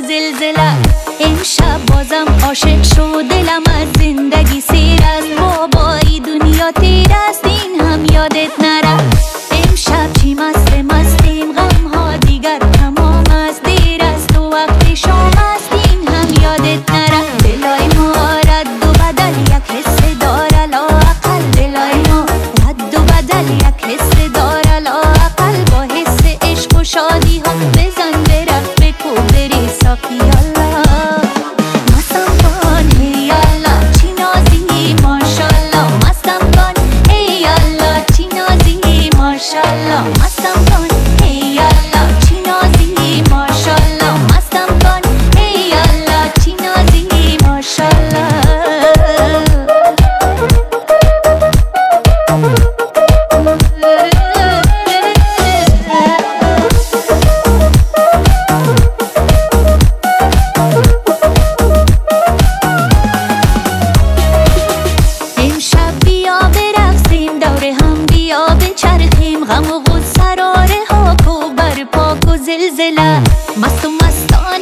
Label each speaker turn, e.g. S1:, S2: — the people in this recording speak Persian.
S1: زلزله. امشب بازم عاشق شد دلم، از زندگی سیر است. بابایی دنیا تیر است، این هم یادت نره. امشب چی مستیم، غم ها دیگر تمام است. دیر است و وقت شام است، این هم یادت نره. دلای ما رد و بدل یک حس داره لااقل. دلای ما رد و بدل یک حس داره لااقل. با حس عشق و شادی ها بزن برق بکو بری ساقی الله. مستم کن ای الله چی نازی ماشالله. مستم کن ای الله چی نازی ماشالله. مستم کن ای الله چی نازی ماشالله. مستم کن ای الله چی نازی ماشالله. امشب بیا برقصیم، دوره هم بیا بچرخیم. غم و غصه راره ها کو بر پاک و زلزله. مست و مستان